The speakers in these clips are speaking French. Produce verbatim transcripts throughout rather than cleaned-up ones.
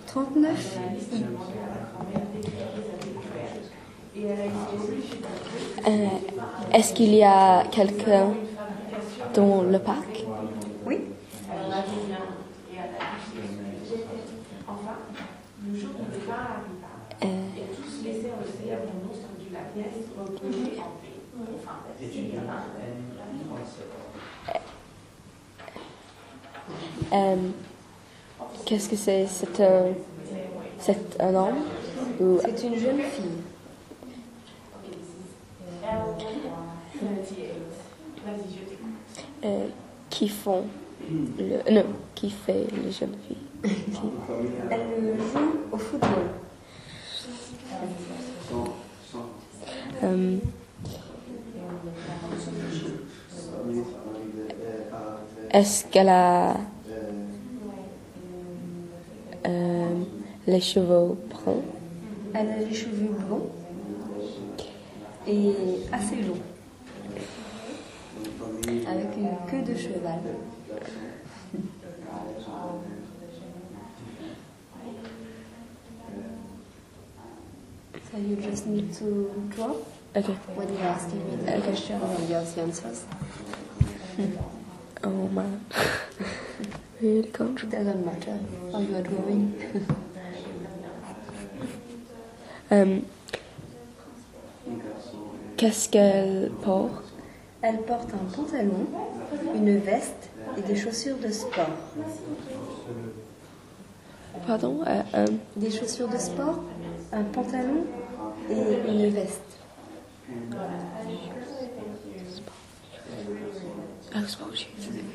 trente-neuf. Euh, est-ce qu'il y a quelqu'un dans le parc? Oui. Euh, euh, Qu'est-ce que c'est? C'est un, c'est un homme ou C'est une jeune fille. euh, qui font le non qui fait les jeunes filles? Elle joue au football. Euh, Est-ce qu'elle a euh, les cheveux bruns? Elle a les cheveux blonds et assez longs, avec une queue de cheval. So you just need to draw Okay. when you're asking me the question and you have the answers. Oh man. Really can't. It doesn't matter how you are drawing. Euh, Qu'est-ce qu'elle porte? Elle porte un pantalon, une veste et des chaussures de sport. Pardon? Euh, euh, Des chaussures de sport, un pantalon et une veste. oh, sport shoes.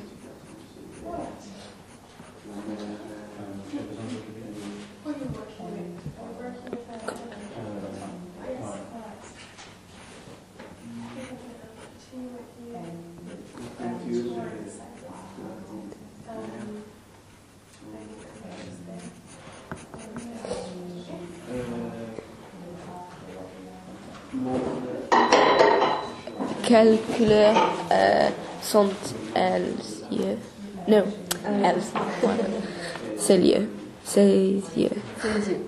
Quelle couleur euh, sont elles yeux? Non, elles. Voilà. Ses yeux. Ses yeux. Ses yeux.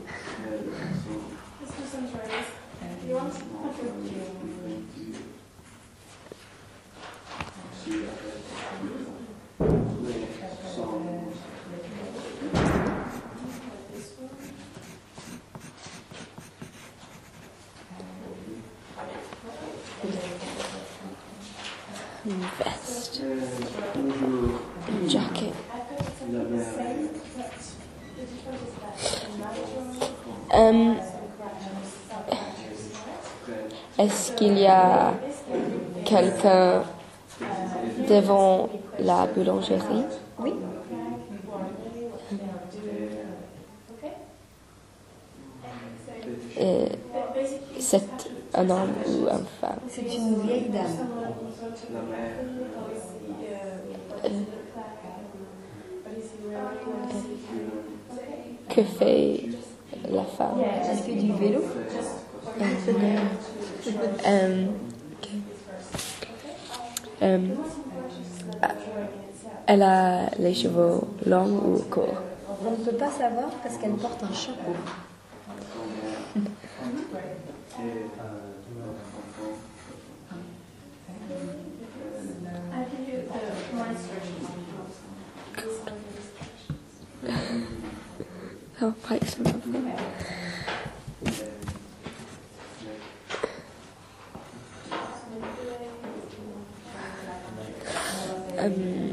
Vest. Jacket. Euh, Est-ce qu'il y a quelqu'un devant la boulangerie? Oui. Euh, c'est un homme ou une femme? C'est une vieille dame. Que fait la femme? Elle fait du vélo. Euh, ok. Euh, Elle a les cheveux longs ou courts? On ne peut pas savoir parce qu'elle porte un chapeau. Oh, pas extrêmement. Euh,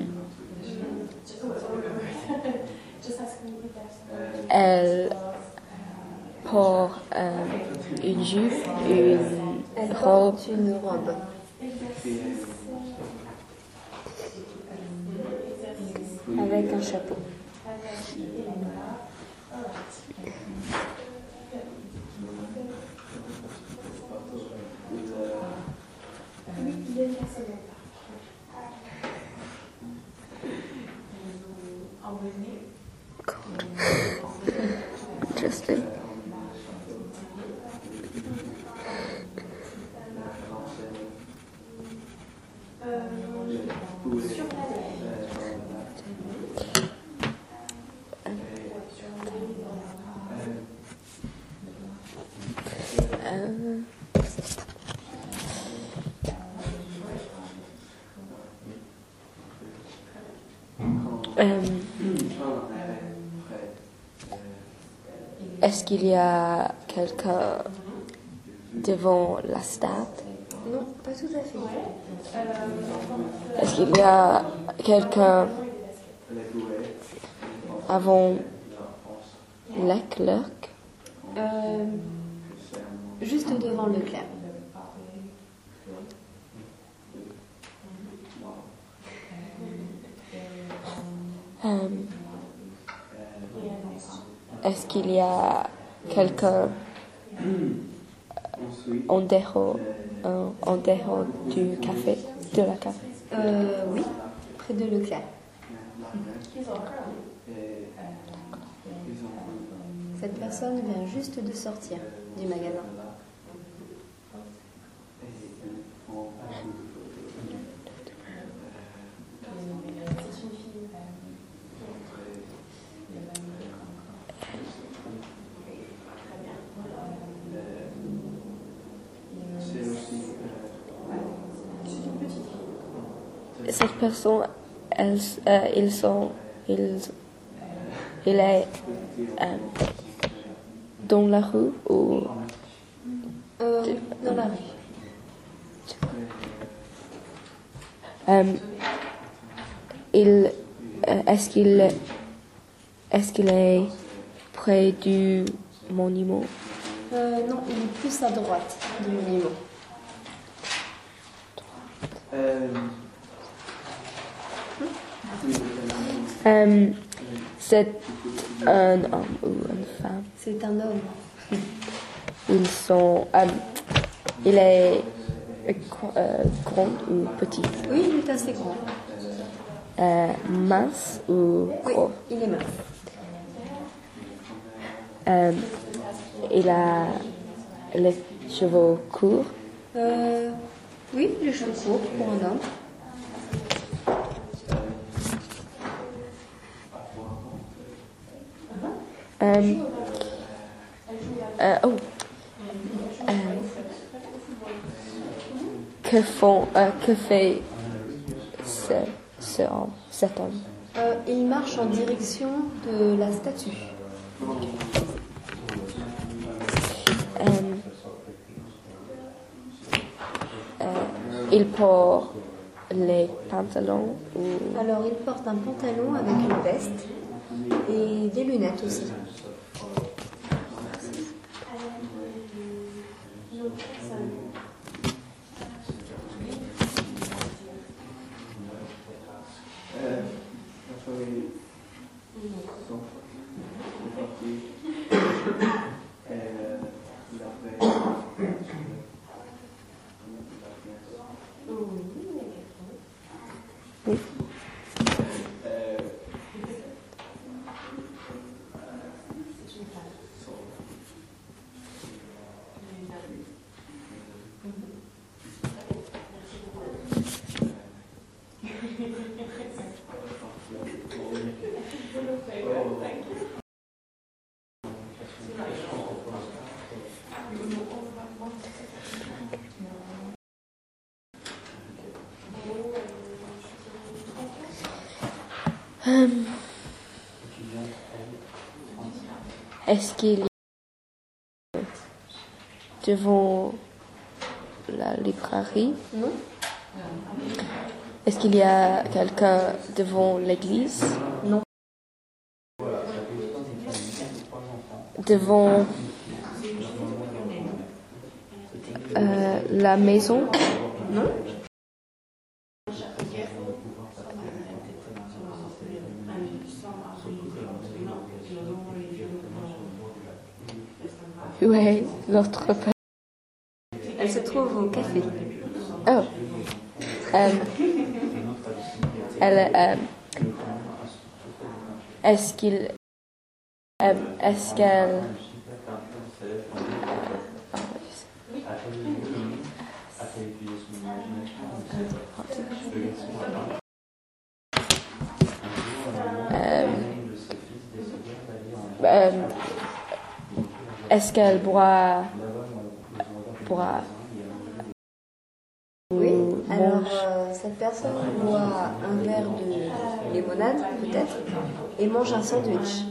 Elle porte euh, une jupe, une Elle robe. porte une robe. Avec un chapeau. Interesting. Euh, est-ce qu'il y a quelqu'un devant la stade? Non, pas tout à fait. Est-ce qu'il y a quelqu'un avant Leclerc? Euh, juste devant Leclerc. Euh, est-ce qu'il y a quelqu'un en dehors, euh, en dehors du café, de la café? Euh, oui, près de Leclerc. Cette personne vient juste de sortir du magasin. Cette personne, elle, euh, ils sont, ils, il est euh, dans la rue ou Euh, dans la rue. euh, il, euh, est-ce qu'il, est-ce qu'il est près du monument? Euh, non, il est plus à droite du monument. Euh, c'est un homme ou une femme? C'est un homme. Ils sont, euh, il est euh, grand ou petit? Oui, il est assez grand. Euh, mince ou Oui, gros? il est mince. Euh, il a les cheveux courts. Euh, oui, les cheveux courts pour un homme. Euh, euh, oh. Euh, que font, euh, que fait ce, ce homme, cet homme? Euh, il marche en direction de la statue. Euh, euh, il porte les pantalons ou Alors, il porte un pantalon avec une veste et des lunettes aussi. oui. Euh, est-ce qu'il y a devant la librairie? Non? Est-ce qu'il y a quelqu'un devant l'église? Non. Devant euh, la maison? Non? Où est l'autre personne? Elle se trouve au café. Oh. Euh, elle, euh, est-ce qu'il, euh, est-ce qu'elle, euh, euh, est-ce qu'elle boit, boit Oui, ou alors mange. euh, cette personne boit un verre de limonade, peut-être, et mange un sandwich.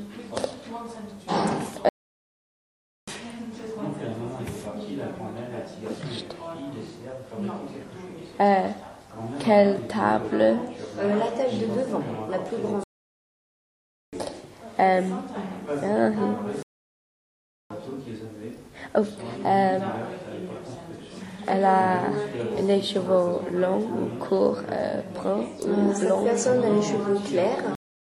Euh, quelle table? Euh, la table de devant, la plus grande. Euh, ah, oh, euh, elle a les cheveux longs ou courts, euh, bruns ou Euh, cette blonds. personne a les cheveux clairs.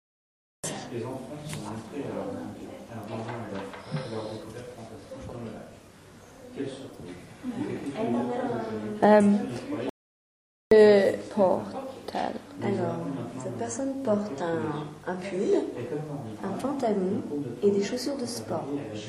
Euh, que porte-t-elle? Alors, cette personne porte un, un pull, un pantalon et des chaussures de sport.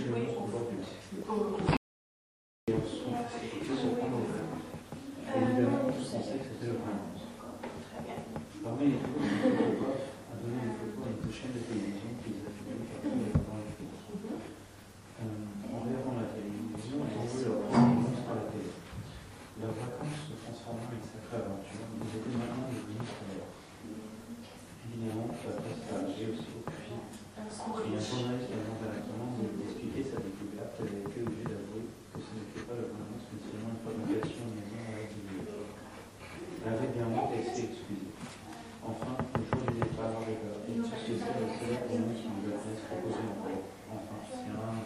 Leurs vacances se transformant en une sacrée aventure, ils étaient maintenant devenus scolaires. Évidemment, ça passe à agir aussi au puits. Et un journaliste demande directement d'expliquer sa découverte. Elle a été obligée d'avouer que ce n'était pas le romance, mais seulement une fabrication de maison à l'aide du lieu. Elle avait bien honte et s'est excusée. Enfin, le jour du départ arriva, et tout ce que c'est le soleil pour nous qui nous a fait se reposer encore. Enfin, c'est un.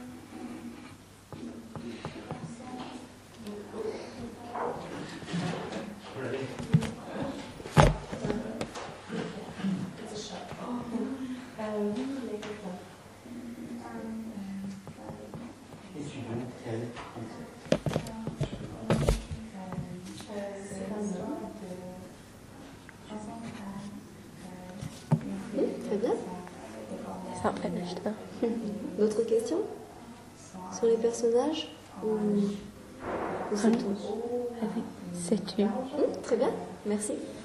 Oui, très bien. It's not finished though. D'autres questions sur les personnages ou, ou c'est tout? I think c'est tout. Hmm, très bien, merci.